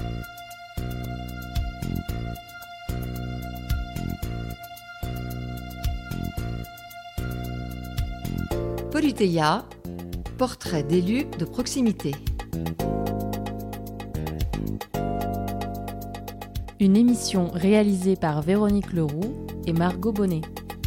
Politeia, portrait d'élus de proximité. Une émission réalisée par Véronique Leroux et Margot Bonnet.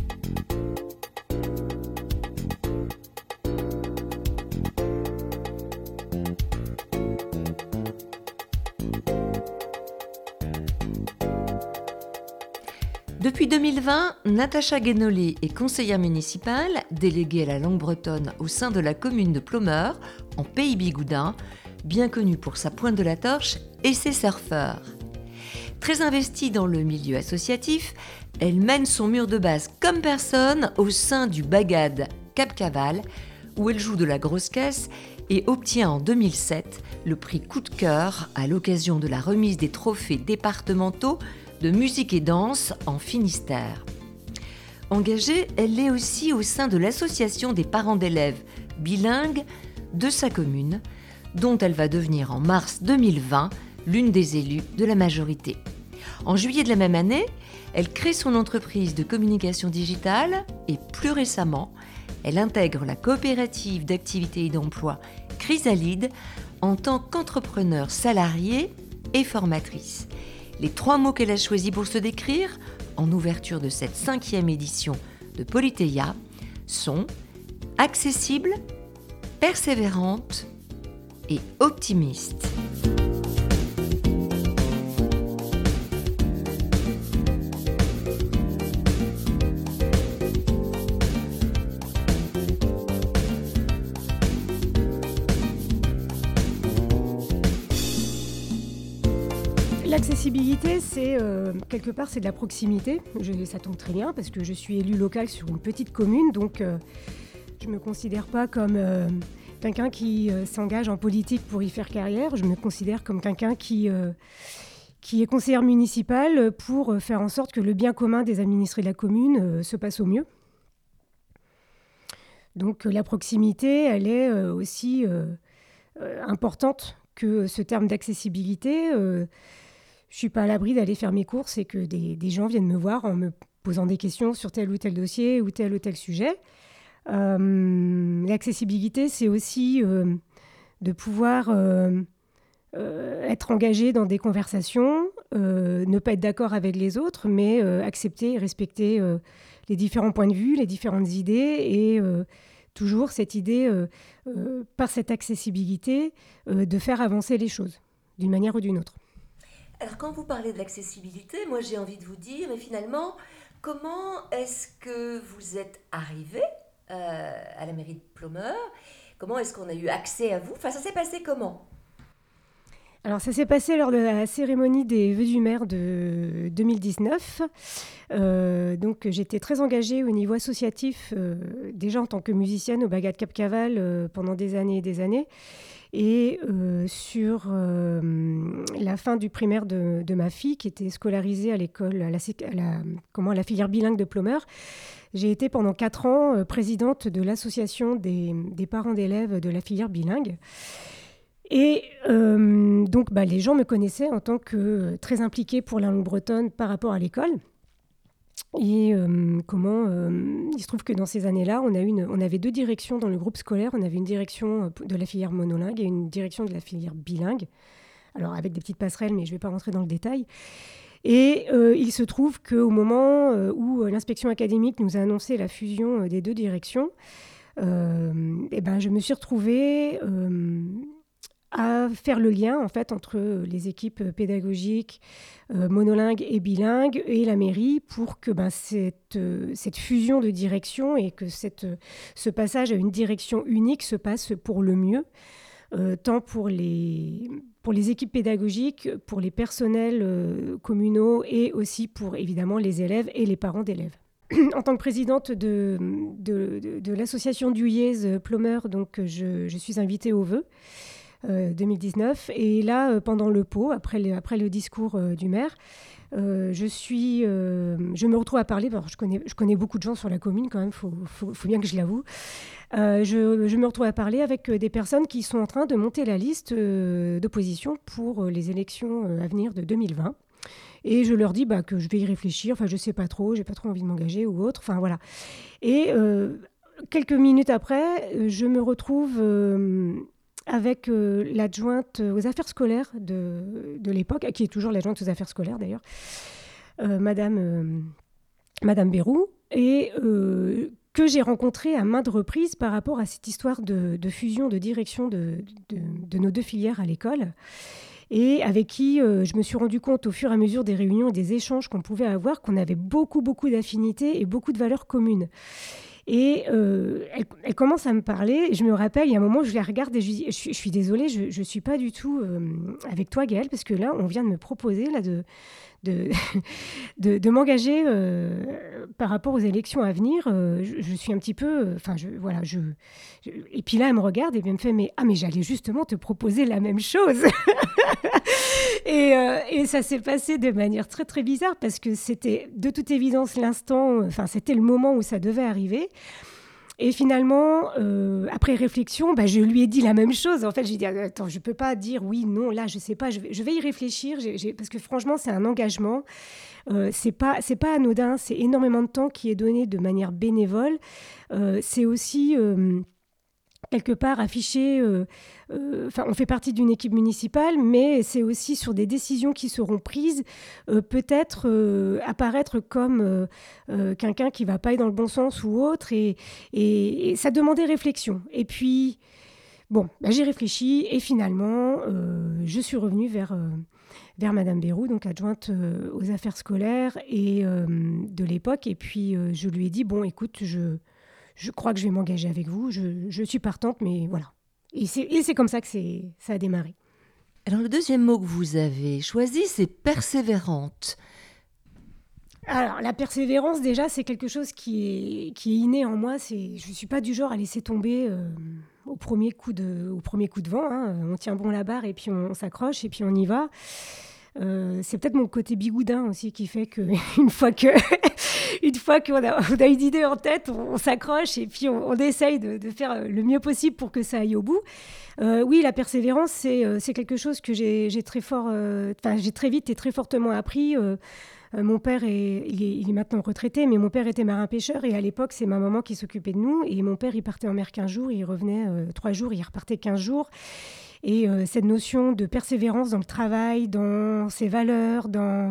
Depuis 2020, Natacha Guénolé est conseillère municipale, déléguée à la langue bretonne au sein de la commune de Plomeur, en Pays Bigoudin, bien connue pour sa pointe de la torche et ses surfeurs. Très investie dans le milieu associatif, elle mène son mur de base comme personne au sein du Bagad Cap Caval, où elle joue de la grosse caisse et obtient en 2007 le prix Coup de cœur à l'occasion de la remise des trophées départementaux de musique et danse en Finistère. Engagée, elle l'est aussi au sein de l'association des parents d'élèves bilingues de sa commune, dont elle va devenir en mars 2020 l'une des élues de la majorité. En juillet de la même année, elle crée son entreprise de communication digitale et plus récemment, elle intègre la coopérative d'activité et d'emploi Chrysalide en tant qu'entrepreneur salariée et formatrice. Les 3 mots qu'elle a choisis pour se décrire, en ouverture de cette 5e édition de Politeia, sont accessible, persévérante et optimiste. L'accessibilité, c'est quelque part, c'est de la proximité. Ça tombe très bien parce que je suis élue locale sur une petite commune, donc je ne me considère pas comme quelqu'un qui s'engage en politique pour y faire carrière. Je me considère comme quelqu'un qui est conseillère municipale pour faire en sorte que le bien commun des administrés de la commune se passe au mieux. Donc la proximité, elle est aussi importante que ce terme d'accessibilité. Je ne suis pas à l'abri d'aller faire mes courses et que des gens viennent me voir en me posant des questions sur tel ou tel dossier ou tel sujet. L'accessibilité, c'est aussi de pouvoir être engagé dans des conversations, ne pas être d'accord avec les autres, mais accepter et respecter les différents points de vue, les différentes idées et toujours cette idée, par cette accessibilité, de faire avancer les choses d'une manière ou d'une autre. Alors quand vous parlez de l'accessibilité, moi j'ai envie de vous dire, mais finalement, comment est-ce que vous êtes arrivé à la mairie de Plomeur ? Comment est-ce qu'on a eu accès à vous ? Enfin, ça s'est passé comment ? Alors ça s'est passé lors de la cérémonie des vœux du maire de 2019. Donc j'étais très engagée au niveau associatif, déjà en tant que musicienne au Bagad Cap Caval pendant des années et des années. Et sur la fin du primaire de ma fille, qui était scolarisée à l'école, à la filière bilingue de Plomeur, j'ai été pendant 4 ans présidente de l'association des parents d'élèves de la filière bilingue. Et donc les gens me connaissaient en tant que très impliquée pour la langue bretonne par rapport à l'école. Et il se trouve que dans ces années-là, on avait 2 directions dans le groupe scolaire. On avait une direction de la filière monolingue et une direction de la filière bilingue. Alors avec des petites passerelles, mais je ne vais pas rentrer dans le détail. Et il se trouve qu'au moment où l'inspection académique nous a annoncé la fusion des 2 directions, je me suis retrouvée à faire le lien en fait entre les équipes pédagogiques monolingues et bilingues et la mairie pour que cette fusion de direction et que ce passage à une direction unique se passe pour le mieux, tant pour les équipes pédagogiques, pour les personnels communaux et aussi pour évidemment les élèves et les parents d'élèves. En tant que présidente de l'association d'Uyez Plomeur, donc je suis invitée aux vœux. 2019. Et là, pendant le pot, après le discours du maire, je me retrouve à parler. Alors, je connais beaucoup de gens sur la commune quand même, faut bien que je l'avoue. Je me retrouve à parler avec des personnes qui sont en train de monter la liste d'opposition pour les élections à venir de 2020. Et je leur dis que je vais y réfléchir. Enfin, je sais pas trop, j'ai pas trop envie de m'engager ou autre. Enfin, voilà. Et quelques minutes après, je me retrouve avec l'adjointe aux affaires scolaires de l'époque, qui est toujours l'adjointe aux affaires scolaires d'ailleurs, Madame Bérou, et que j'ai rencontrée à maintes reprises par rapport à cette histoire de fusion de direction de nos 2 filières à l'école, et avec qui je me suis rendu compte au fur et à mesure des réunions et des échanges qu'on pouvait avoir qu'on avait beaucoup d'affinités et beaucoup de valeurs communes. Et elle commence à me parler. Et je me rappelle, il y a un moment, je la regarde et je lui dis, je suis désolée, je ne suis pas du tout avec toi, Gaëlle, parce que là, on vient de me proposer là, de m'engager par rapport aux élections à venir. Je suis un petit peu... et puis là, elle me regarde et elle me fait, mais j'allais justement te proposer la même chose. Et ça s'est passé de manière très, très bizarre parce que c'était de toute évidence c'était le moment où ça devait arriver. Et finalement, après réflexion, je lui ai dit la même chose. En fait, j'ai dit, attends, je ne peux pas dire oui, non, là, je ne sais pas, je vais y réfléchir. Parce que franchement, c'est un engagement. C'est pas anodin, c'est énormément de temps qui est donné de manière bénévole. C'est aussi... quelque part afficher, on fait partie d'une équipe municipale, mais c'est aussi sur des décisions qui seront prises, peut-être apparaître comme quelqu'un qui ne va pas aller dans le bon sens ou autre, et ça demandait réflexion. Et puis, j'ai réfléchi, et finalement, je suis revenue vers Madame Bérou, donc adjointe aux affaires scolaires et de l'époque, et puis je lui ai dit, écoute, je crois que je vais m'engager avec vous, je suis partante, mais voilà. Et c'est comme ça que ça a démarré. Alors le deuxième mot que vous avez choisi, c'est persévérante. Alors la persévérance, déjà, c'est quelque chose qui est inné en moi. Je ne suis pas du genre à laisser tomber au premier coup de vent. Hein. On tient bon la barre et puis on s'accroche et puis on y va. C'est peut-être mon côté bigoudin aussi qui fait qu'une fois qu'on a une idée en tête, on s'accroche et puis on essaye de faire le mieux possible pour que ça aille au bout. Oui, la persévérance, c'est quelque chose que j'ai très vite et très fortement appris. Mon père, il est maintenant retraité, mais mon père était marin-pêcheur et à l'époque, c'est ma maman qui s'occupait de nous. Et mon père, il partait en mer 15 jours, il revenait 3 jours, il repartait 15 jours. Et cette notion de persévérance dans le travail, dans ses valeurs, dans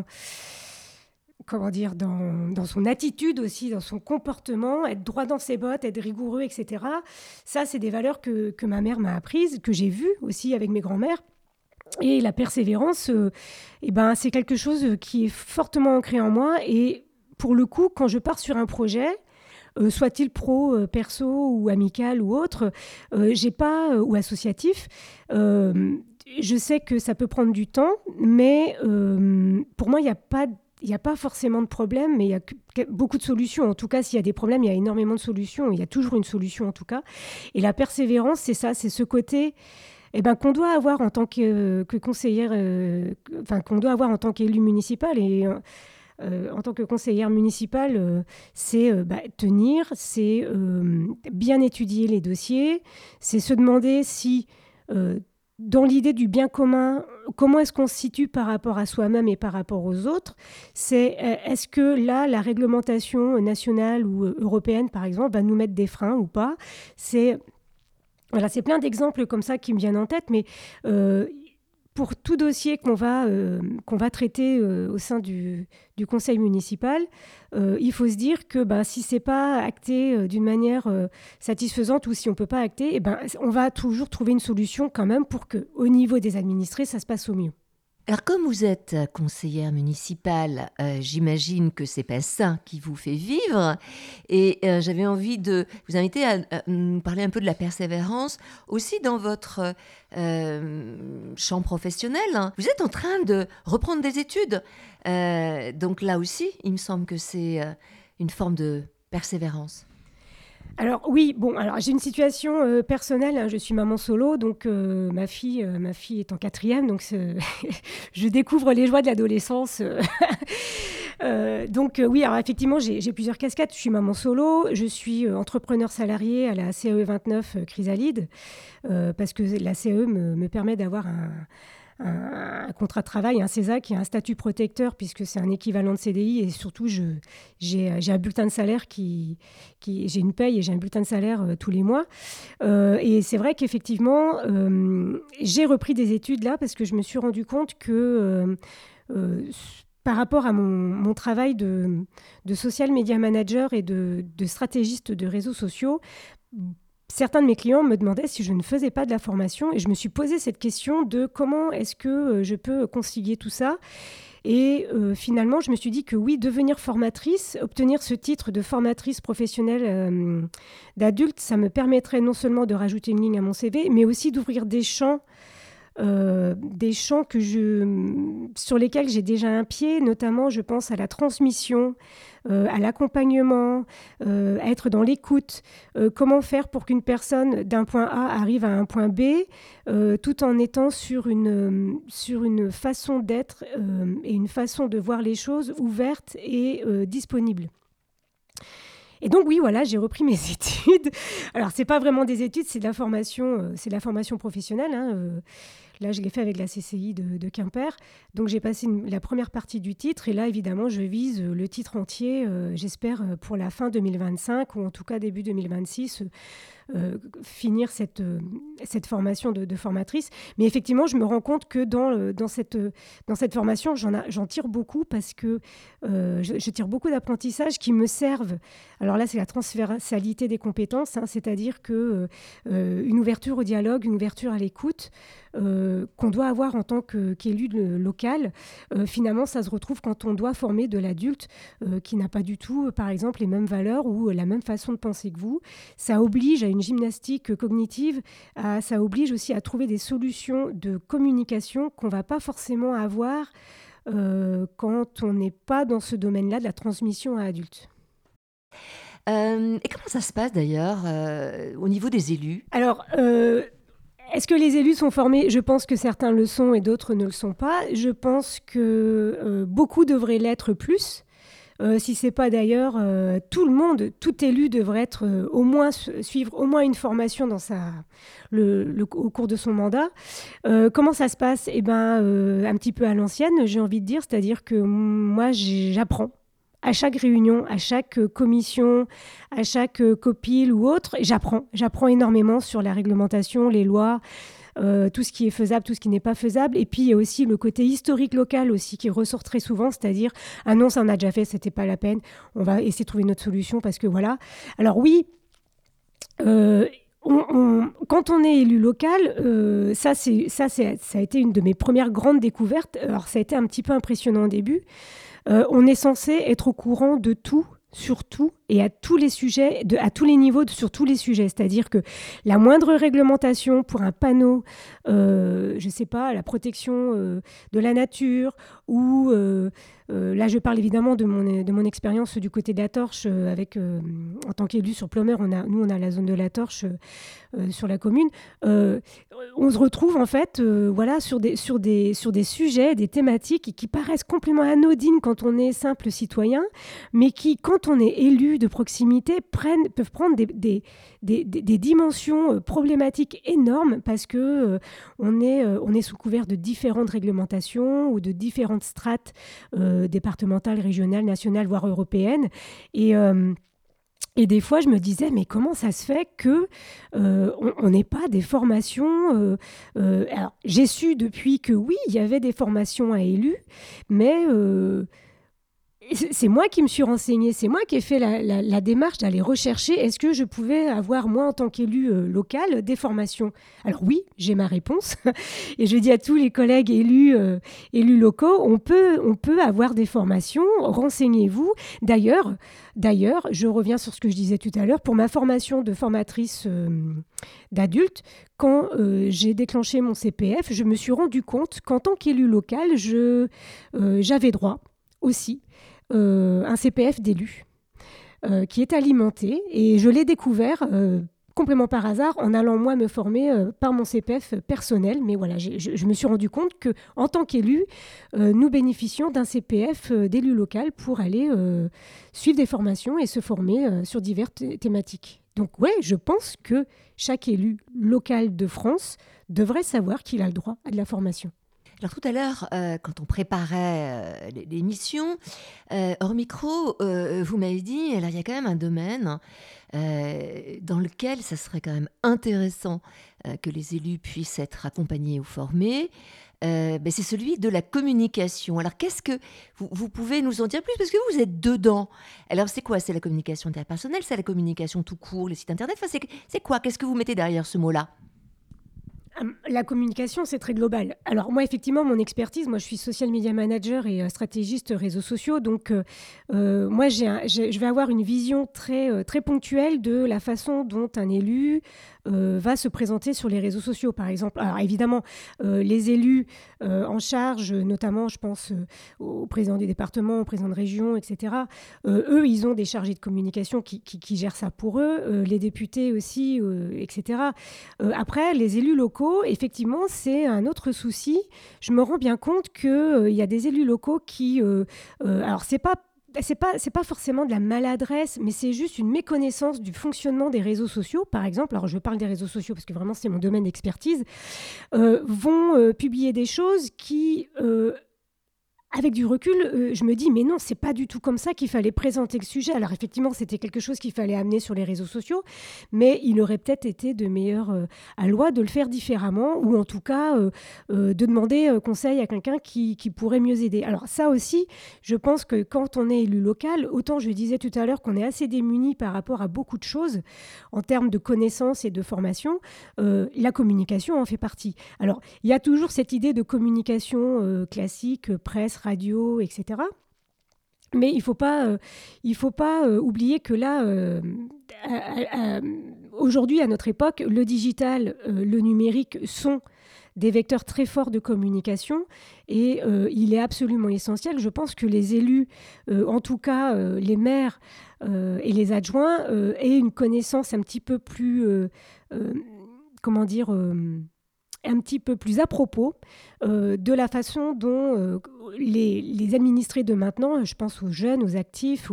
son attitude aussi, dans son comportement, être droit dans ses bottes, être rigoureux, etc. Ça, c'est des valeurs que ma mère m'a apprises, que j'ai vues aussi avec mes grands-mères. Et la persévérance, c'est quelque chose qui est fortement ancré en moi. Et pour le coup, quand je pars sur un projet, soit-il pro, perso ou amical ou autre, ou associatif, je sais que ça peut prendre du temps, mais pour moi, il n'y a pas forcément de problème, mais il y a beaucoup de solutions. En tout cas, s'il y a des problèmes, il y a énormément de solutions. Il y a toujours une solution, en tout cas. Et la persévérance, c'est ça, c'est ce côté... qu'on doit avoir en tant que conseillère, qu'on doit avoir en tant qu'élu municipal et en tant que conseillère municipale, c'est tenir, c'est bien étudier les dossiers, c'est se demander si, dans l'idée du bien commun, comment est-ce qu'on se situe par rapport à soi-même et par rapport aux autres. C'est est-ce que là, la réglementation nationale ou européenne, par exemple, va nous mettre des freins ou pas. C'est plein d'exemples comme ça qui me viennent en tête, mais pour tout dossier qu'on va traiter au sein du conseil municipal, il faut se dire que si ce n'est pas acté d'une manière satisfaisante ou si on ne peut pas acter, on va toujours trouver une solution quand même pour qu'au niveau des administrés, ça se passe au mieux. Alors, comme vous êtes conseillère municipale, j'imagine que c'est pas ça qui vous fait vivre. Et j'avais envie de vous inviter à nous parler un peu de la persévérance, aussi dans votre champ professionnel. Hein. Vous êtes en train de reprendre des études. Donc là aussi, il me semble que c'est une forme de persévérance. Alors oui, alors j'ai une situation personnelle, hein, je suis maman solo, donc ma fille est en 4e, donc je découvre les joies de l'adolescence. Donc oui, alors effectivement, j'ai plusieurs casquettes. Je suis maman solo, je suis entrepreneur salarié à la CAE 29 Chrysalide, parce que la CAE me permet d'avoir un contrat de travail, un CESA, qui est un statut protecteur puisque c'est un équivalent de CDI, et surtout j'ai un bulletin de salaire j'ai une paye et j'ai un bulletin de salaire tous les mois. Et c'est vrai qu'effectivement, j'ai repris des études là parce que je me suis rendu compte que par rapport à mon travail de social media manager et de stratégiste de réseaux sociaux, certains de mes clients me demandaient si je ne faisais pas de la formation, et je me suis posé cette question de comment est-ce que je peux concilier tout ça. Et finalement, je me suis dit que oui, devenir formatrice, obtenir ce titre de formatrice professionnelle d'adulte, ça me permettrait non seulement de rajouter une ligne à mon CV, mais aussi d'ouvrir des champs sur lesquels j'ai déjà un pied, notamment je pense à la transmission, à l'accompagnement, à être dans l'écoute. Comment faire pour qu'une personne d'un point A arrive à un point B, tout en étant sur une façon d'être et une façon de voir les choses ouverte et disponible. Et donc oui, voilà, j'ai repris mes études. Alors, c'est pas vraiment des études, c'est de la formation professionnelle, hein. Là, je l'ai fait avec la CCI de Quimper. Donc, j'ai passé la première partie du titre. Et là, évidemment, je vise le titre entier, j'espère, pour la fin 2025 ou en tout cas début 2026, finir cette formation de formatrice. Mais effectivement, je me rends compte que dans cette formation, j'en tire beaucoup parce que je tire beaucoup d'apprentissages qui me servent. Alors là, c'est la transversalité des compétences, hein, c'est-à-dire que une ouverture au dialogue, une ouverture à l'écoute, qu'on doit avoir en tant qu'élu local, finalement, ça se retrouve quand on doit former de l'adulte qui n'a pas du tout, par exemple, les mêmes valeurs ou la même façon de penser que vous. Ça oblige à une gymnastique cognitive, ça oblige aussi à trouver des solutions de communication qu'on ne va pas forcément avoir quand on n'est pas dans ce domaine-là de la transmission à adultes. Et comment ça se passe d'ailleurs au niveau des élus ? Alors, est-ce que les élus sont formés ? Je pense que certains le sont et d'autres ne le sont pas. Je pense que beaucoup devraient l'être plus. Si ce n'est pas d'ailleurs tout le monde, tout élu devrait suivre au moins une formation au cours de son mandat. Comment ça se passe ? Eh ben, un petit peu à l'ancienne, j'ai envie de dire, c'est-à-dire que moi, j'apprends. À chaque réunion, à chaque commission, à chaque copil ou autre, j'apprends énormément sur la réglementation, les lois, tout ce qui est faisable, tout ce qui n'est pas faisable. Et puis, il y a aussi le côté historique local aussi qui ressort très souvent, c'est-à-dire « Ah non, ça on a déjà fait, c'était pas la peine, on va essayer de trouver une autre solution parce que voilà ». Alors oui, quand on est élu local, ça a été une de mes premières grandes découvertes. Alors ça a été un petit peu impressionnant au début. On est censé être au courant de tout, sur tout, et à tous les sujets, à tous les niveaux, sur tous les sujets. C'est-à-dire que la moindre réglementation pour un panneau, je ne sais pas, la protection de la nature, ou là je parle évidemment de mon expérience du côté de la Torche, en tant qu'élu sur Plomeur, on a la zone de la Torche sur la commune. On se retrouve en fait sur des sujets, des thématiques qui paraissent complètement anodines quand on est simple citoyen, mais qui, quand on est élu de proximité, peuvent prendre des dimensions problématiques énormes parce que on est sous couvert de différentes réglementations ou de différentes strates départementales, régionales, nationales, voire européennes. Et des fois, je me disais, mais comment ça se fait qu'on n'ait pas des formations alors, j'ai su depuis que oui, il y avait des formations à élus, mais c'est moi qui me suis renseignée, c'est moi qui ai fait la démarche d'aller rechercher est-ce que je pouvais avoir, moi, en tant qu'élu local, des formations. Alors oui, j'ai ma réponse. Et je dis à tous les collègues élus locaux, on peut avoir des formations, renseignez-vous. D'ailleurs, je reviens sur ce que je disais tout à l'heure, pour ma formation de formatrice d'adulte, quand j'ai déclenché mon CPF, je me suis rendu compte qu'en tant qu'élu local, j'avais droit aussi un CPF d'élu. qui est alimenté. Et je l'ai découvert complètement par hasard en allant moi me former par mon CPF personnel. Mais voilà, je me suis rendu compte qu'en tant qu'élu, nous bénéficions d'un CPF d'élu local pour aller suivre des formations et se former sur diverses thématiques. Donc ouais, je pense que chaque élu local de France devrait savoir qu'il a le droit à de la formation. Alors tout à l'heure, quand on préparait l'émission, hors micro, vous m'avez dit, alors il y a quand même un domaine dans lequel ça serait quand même intéressant que les élus puissent être accompagnés ou formés. C'est celui de la communication. Alors qu'est-ce que vous pouvez nous en dire plus, parce que vous êtes dedans. Alors c'est quoi? C'est la communication interpersonnelle, c'est la communication tout court, les sites internet, enfin, c'est quoi? Qu'est-ce que vous mettez derrière ce mot-là? La communication, c'est très global. Alors moi, effectivement, mon expertise, moi je suis social media manager et stratégiste réseaux sociaux. Donc moi, je vais avoir une vision très, très ponctuelle de la façon dont un élu va se présenter sur les réseaux sociaux, par exemple. Alors évidemment, les élus en charge, notamment, je pense au président du département, au président de région, etc. Eux, ils ont des chargés de communication qui gèrent ça pour eux, les députés aussi, etc. Après, les élus locaux, effectivement, c'est un autre souci. Je me rends bien compte qu'il y a des élus locaux qui... alors, c'est pas forcément de la maladresse, mais c'est juste une méconnaissance du fonctionnement des réseaux sociaux, par exemple. Alors, je parle des réseaux sociaux parce que vraiment, c'est mon domaine d'expertise. Vont publier des choses qui... avec du recul, je me dis, mais non, c'est pas du tout comme ça qu'il fallait présenter le sujet. Alors effectivement, c'était quelque chose qu'il fallait amener sur les réseaux sociaux, mais il aurait peut-être été de meilleure loi de le faire différemment, ou en tout cas de demander conseil à quelqu'un qui pourrait mieux aider. Alors ça aussi, je pense que quand on est élu local, autant je disais tout à l'heure qu'on est assez démuni par rapport à beaucoup de choses en termes de connaissances et de formation, la communication en fait partie. Alors, il y a toujours cette idée de communication classique, presse, radio, etc. Mais il ne faut pas oublier que là, aujourd'hui, à notre époque, le digital, le numérique sont des vecteurs très forts de communication et il est absolument essentiel. Je pense que les élus, en tout cas les maires et les adjoints, aient une connaissance un petit peu plus, un petit peu plus à propos de la façon dont les administrés de maintenant, je pense aux jeunes actifs,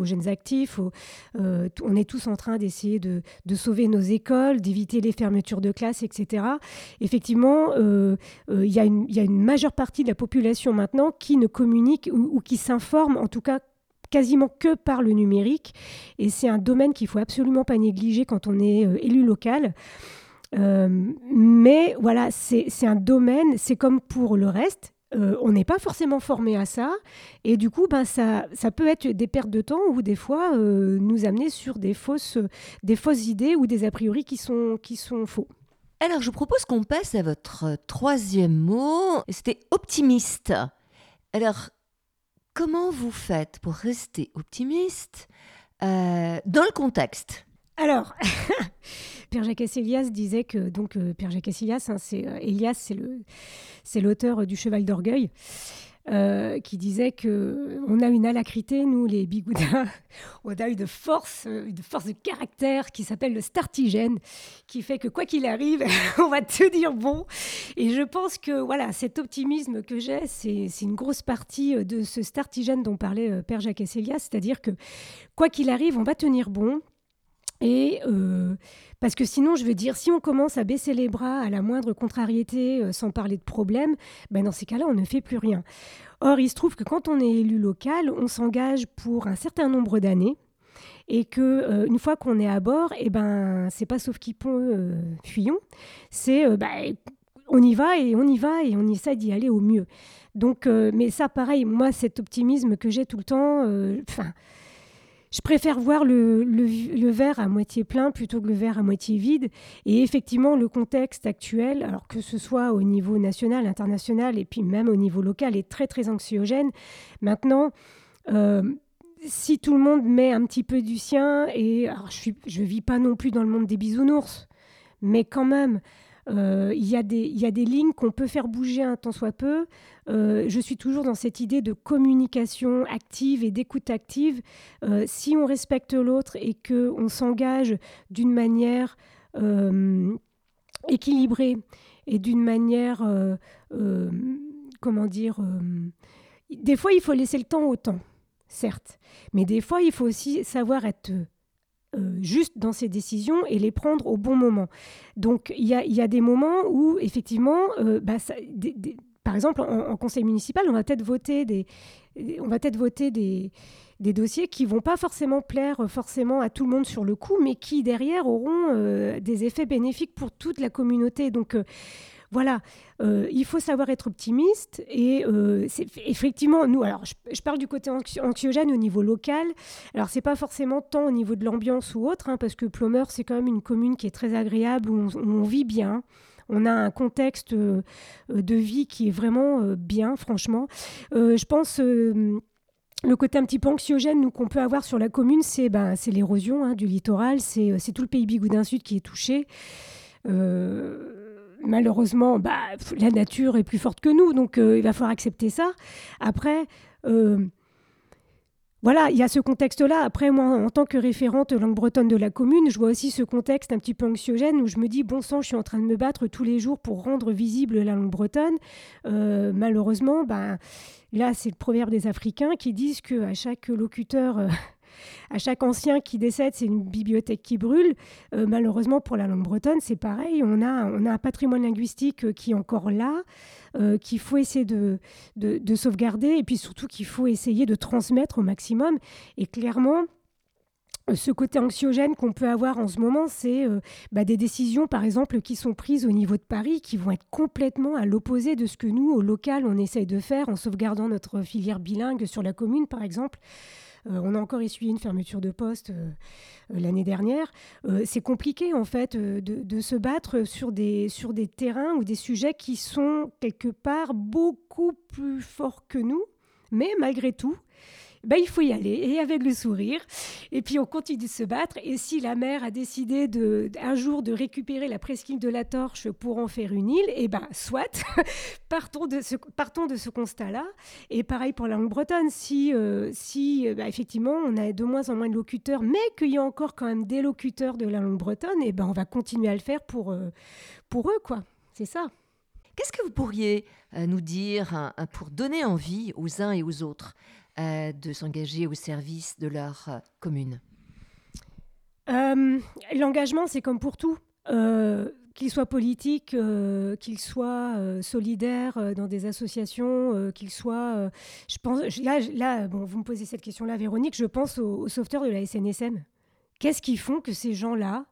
on est tous en train d'essayer de sauver nos écoles, d'éviter les fermetures de classes, etc. Effectivement, il y a une majeure partie de la population maintenant qui ne communique ou qui s'informe, en tout cas quasiment que par le numérique. Et c'est un domaine qu'il ne faut absolument pas négliger quand on est élu local. Mais voilà, c'est un domaine, c'est comme pour le reste, on n'est pas forcément formé à ça, et du coup, ça peut être des pertes de temps ou des fois nous amener sur des fausses idées ou des a priori qui sont faux. Alors, je vous propose qu'on passe à votre troisième mot, c'était optimiste. Alors, comment vous faites pour rester optimiste dans le contexte ? Alors, Pierre Jacques-Elias disait que, donc Pierre Jacques-Elias, Elias, c'est l'auteur du Cheval d'Orgueil, qui disait qu'on a une alacrité, nous les bigoudins, on a une force de caractère qui s'appelle le startigène, qui fait que quoi qu'il arrive, on va tenir bon. Et je pense que voilà, cet optimisme que j'ai, c'est une grosse partie de ce startigène dont parlait Père Jacques-Elias, c'est-à-dire que quoi qu'il arrive, on va tenir bon. Et parce que sinon, je veux dire, si on commence à baisser les bras à la moindre contrariété, sans parler de problème, dans ces cas-là, on ne fait plus rien. Or, il se trouve que quand on est élu local, on s'engage pour un certain nombre d'années et qu'une fois qu'on est à bord, c'est pas sauf qui peut, fuyons. C'est on y va et on essaie d'y aller au mieux. Donc, mais ça, pareil, moi, cet optimisme que j'ai tout le temps, je préfère voir le verre à moitié plein plutôt que le verre à moitié vide. Et effectivement, le contexte actuel, alors que ce soit au niveau national, international et puis même au niveau local, est très, très anxiogène. Maintenant, si tout le monde met un petit peu du sien, et alors je vis pas non plus dans le monde des bisounours, mais quand même, Il y a des lignes qu'on peut faire bouger un tant soit peu. Je suis toujours dans cette idée de communication active et d'écoute active. Si on respecte l'autre et qu'on s'engage d'une manière équilibrée et d'une manière, des fois il faut laisser le temps au temps, certes, mais des fois il faut aussi savoir être juste dans ses décisions et les prendre au bon moment. Donc il y a des moments où effectivement, par exemple en conseil municipal, on va peut-être voter des dossiers qui ne vont pas forcément plaire forcément à tout le monde sur le coup, mais qui derrière auront des effets bénéfiques pour toute la communauté. Donc voilà, il faut savoir être optimiste et effectivement, nous, alors je parle du côté anxiogène au niveau local. Alors c'est pas forcément tant au niveau de l'ambiance ou autre, parce que Plomeur, c'est quand même une commune qui est très agréable, où on vit bien. On a un contexte de vie qui est vraiment bien, franchement. Je pense... le côté un petit peu anxiogène nous, qu'on peut avoir sur la commune, c'est l'érosion du littoral, c'est tout le pays Bigoudin Sud qui est touché. Malheureusement, la nature est plus forte que nous, donc il va falloir accepter ça. Après, voilà, il y a ce contexte-là. Après, moi, en tant que référente langue bretonne de la commune, je vois aussi ce contexte un petit peu anxiogène où je me dis, bon sang, je suis en train de me battre tous les jours pour rendre visible la langue bretonne. Malheureusement, là, c'est le proverbe des Africains qui disent qu'à chaque locuteur... à chaque ancien qui décède, c'est une bibliothèque qui brûle. Malheureusement, pour la langue bretonne, c'est pareil. On a un patrimoine linguistique qui est encore là, qu'il faut essayer de sauvegarder et puis surtout qu'il faut essayer de transmettre au maximum. Et clairement, ce côté anxiogène qu'on peut avoir en ce moment, c'est des décisions, par exemple, qui sont prises au niveau de Paris, qui vont être complètement à l'opposé de ce que nous, au local, on essaye de faire en sauvegardant notre filière bilingue sur la commune, par exemple. On a encore essuyé une fermeture de poste l'année dernière. C'est compliqué, en fait, de se battre sur des terrains ou des sujets qui sont, quelque part, beaucoup plus forts que nous. Mais malgré tout, il faut y aller, et avec le sourire. Et puis, on continue de se battre. Et si la maire a décidé un jour de récupérer la presqu'île de la Torche pour en faire une île, soit, partons de ce constat-là. Et pareil pour la langue bretonne. Si effectivement, on a de moins en moins de locuteurs, mais qu'il y a encore quand même des locuteurs de la langue bretonne, on va continuer à le faire pour eux, quoi. C'est ça. Qu'est-ce que vous pourriez nous dire pour donner envie aux uns et aux autres de s'engager au service de leur commune? L'engagement, c'est comme pour tout. Qu'il soit politique, qu'il soit solidaire dans des associations, qu'il soit... je pense, là, vous me posez cette question-là, Véronique, je pense aux sauveteurs de la SNSM. Qu'est-ce qui font que ces gens-là...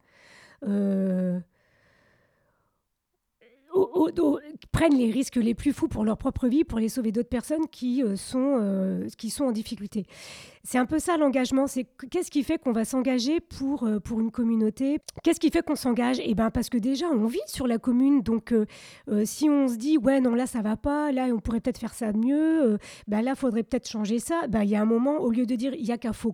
prennent les risques les plus fous pour leur propre vie, pour les sauver d'autres personnes qui sont en difficulté. C'est un peu ça l'engagement, c'est qu'est-ce qui fait qu'on va s'engager pour une communauté? Qu'est-ce qui fait qu'on s'engage? Parce que déjà, on vit sur la commune, donc si on se dit « ouais, non, là, ça va pas, là, on pourrait peut-être faire ça mieux, là, il faudrait peut-être changer ça », il y a un moment, au lieu de dire « il n'y a qu'un faucon »,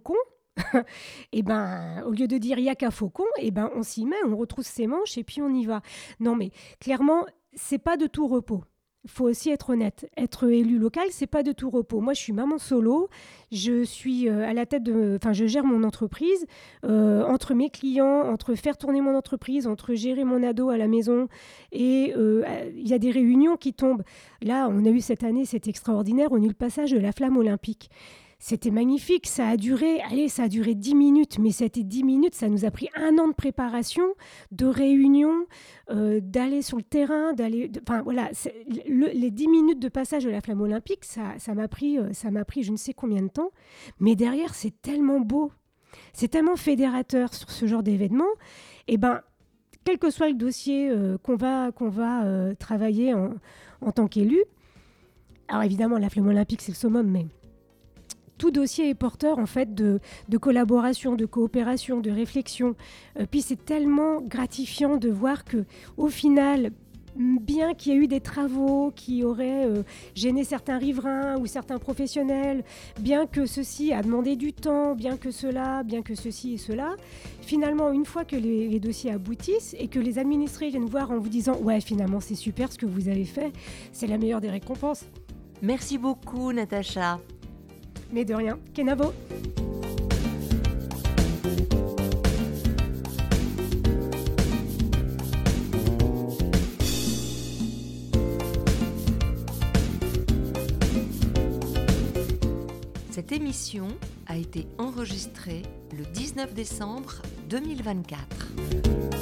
au lieu de dire il n'y a qu'un faucon, on s'y met, on retrousse ses manches et puis on y va. Non, mais clairement, c'est pas de tout repos. Il faut aussi être honnête. Être élu local, c'est pas de tout repos. Moi, je suis maman solo. Je suis à la tête je gère mon entreprise. Entre mes clients, entre faire tourner mon entreprise, entre gérer mon ado à la maison, et il y a des réunions qui tombent. Là, on a eu cette année, c'est extraordinaire. On a eu le passage de la flamme olympique. C'était magnifique, ça a duré 10 minutes, mais c'était 10 minutes, ça nous a pris 1 an de préparation, de réunion, d'aller sur le terrain, les 10 minutes de passage de la flamme olympique, ça m'a pris je ne sais combien de temps, mais derrière c'est tellement beau, c'est tellement fédérateur sur ce genre d'événement, quel que soit le dossier qu'on va travailler en tant qu'élu, alors évidemment la flamme olympique c'est le summum, mais tout dossier est porteur en fait de collaboration, de coopération, de réflexion. Puis c'est tellement gratifiant de voir que au final, bien qu'il y ait eu des travaux qui auraient gêné certains riverains ou certains professionnels, bien que ceci a demandé du temps, bien que cela, bien que ceci et cela, finalement, une fois que les dossiers aboutissent et que les administrés viennent voir en vous disant « Ouais, finalement, c'est super ce que vous avez fait, c'est la meilleure des récompenses. » Merci beaucoup, Natacha. Mais de rien, Kenavo. Cette émission a été enregistrée le 19 décembre 2024.